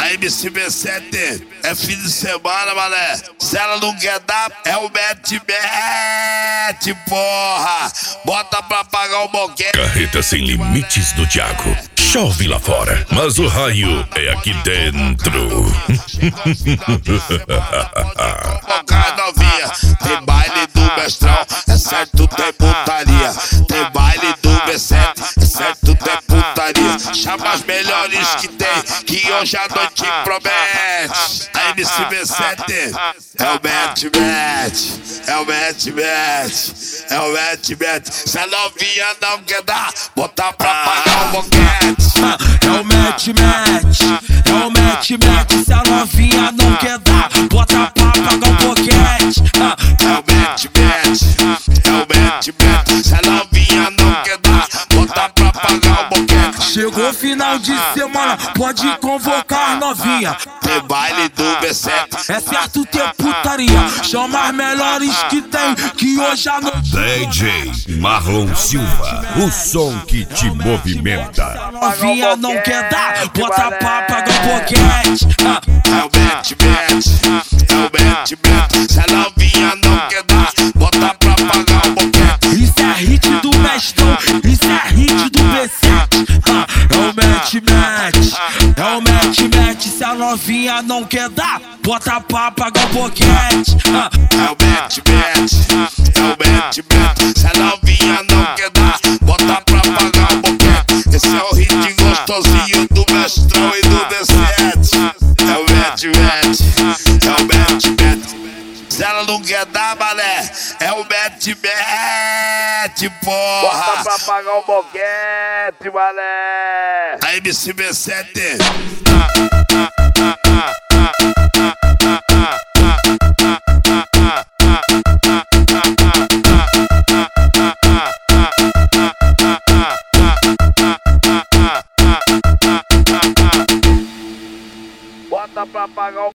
A MC B7 é fim de semana, mané. Se ela não quer dar, é o mete, porra. Bota pra pagar o boquete. Carreta sem limites do Thiago. Chove lá fora, mas o raio é aqui dentro. Boca novinha, tem baile do mestrão, é certo, tem putaria. Tem baile do B7, é certo, tem putaria. Chama as melhores que tem, que hoje a noite promete. A MC B7 é o mete, é o mete, é o mete. Se a novinha não quer dar, botar pra pagar o boquete. É o mete, é o mete. Se a novinha não quer dar, bota pra pagar o boquete. É o mete, é o mete. Se a novinha não quer dar, bota pra pagar o boquete. Chegou final de semana, pode convocar novinha. Tem baile do B7, é certo ter putaria. Chama as melhores que tem, que hoje a noite. DJ Marlon Silva, o som que te movimenta. Novinha não quer dar, bota pra pagar o boquete. É o mete, é o mete. Se a novinha não quer dar, bota pra pagar o boquete. Isso é hit do mestrão, isso é hit do B7. É o mete, é o mete. Se a novinha não quer dar, bota pra pagar o boquete. É o mete, é o mete. Se a novinha não quer dar, bota pra pagar o boquete. Esse é o hit gostosinho do mestrão e do B7. É o mete, é o mete. Se ela não quer dar, mané, é o mete, porra. Bota pra pagar o boquete, mané. A MC B7 Bota pra pagar o